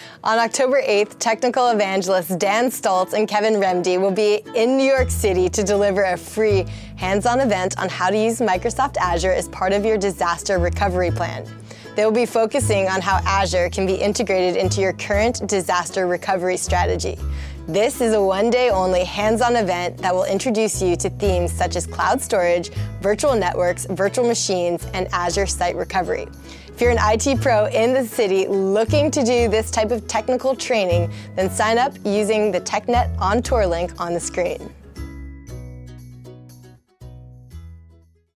On October 8th, technical evangelists Dan Stoltz and Kevin Remdy will be in New York City to deliver a free hands-on event on how to use Microsoft Azure as part of your disaster recovery plan. They will be focusing on how Azure can be integrated into your current disaster recovery strategy. This is a one-day-only hands-on event that will introduce you to themes such as cloud storage, virtual networks, virtual machines, and Azure Site Recovery. If you're an IT pro in the city looking to do this type of technical training, then sign up using the TechNet On Tour link on the screen.